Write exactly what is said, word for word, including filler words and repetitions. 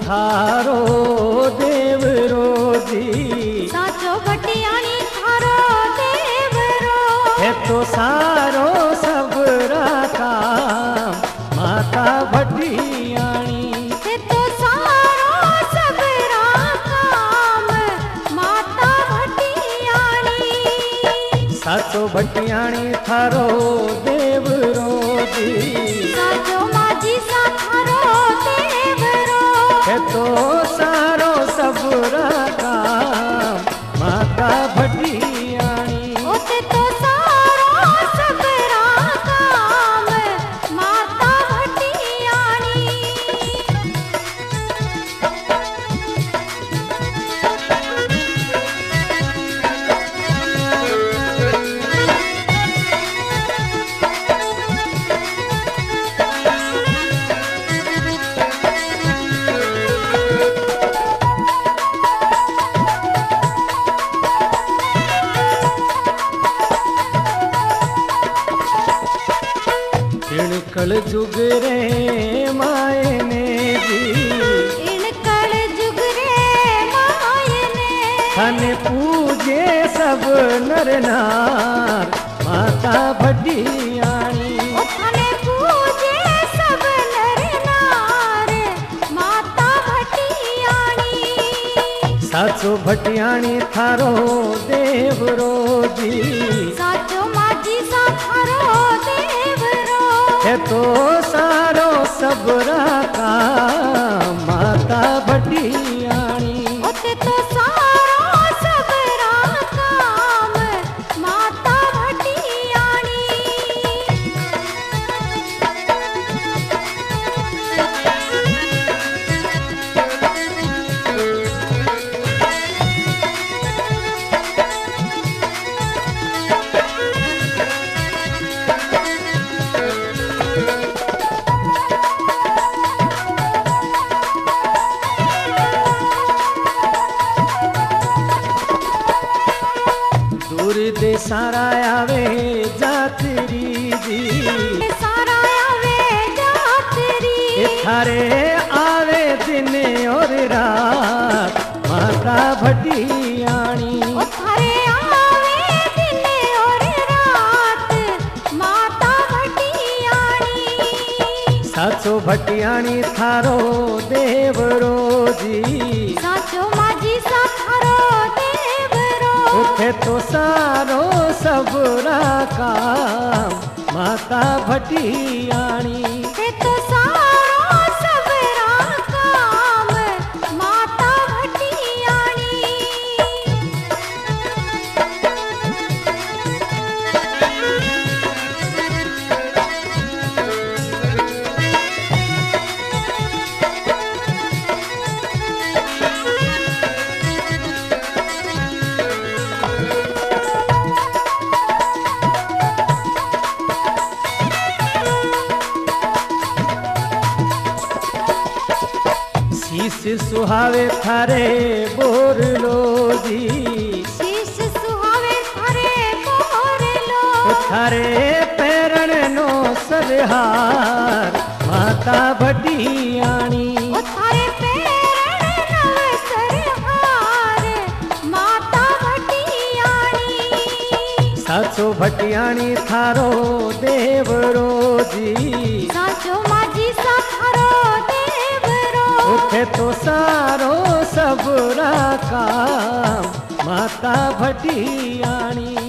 थारो देवरो जी। साचो भटियाणी थारो देवरो है तो सारो सबरा काम माता भटियाणी। है तो सारो सबरा काम माता भटियाणी। साचो भटियाणी थारो देवरो जी। साचो माझी सा थारो देवरो है तो सारो सबरा काम माता भटियाणी। ओते तो सारो सबरा काम माता भटियाणी। इणकल जुग रे मायने जी। इणकल जुग रे मायने थाने पूजे सब नर नार माता भटियाणी। ओ थाने पूजे सब नर नार माता भटियाणी। साचो भटियाणी थारो देवरो जी। साचो माझी सा थारो देवरो है तो सारो सबरा काम माता भटियाणी। ओते तो सारो सबरा काम माता भटियाणी। दूर दे सारा आवे जातरी जी। सारा आवे जातरी थारे आवे दिन और रात माता भटियाणी। ओ थारे आवे दिन और रात माता भटियाणी। साचो भटियाणी थारो देवरो जी। साचो माझी सा थारो देवरो उठे तो सारो सबरा काम माता भटियाणी। ते तो सारो सबरा काम माता भटियाणी। शीश सुहावे थारे बोरलो जी। शीश सुहावे थारे बोरलो थारे पैरण नो सरहार माता भटियाणी। ओ थारे पैरण नव सरहार माता भटियाणी। साचो भटियाणी थारो देवरो जी। साचो माझी सा थारो देवरो उठे तो सारो सबरा काम माता भटियाणी।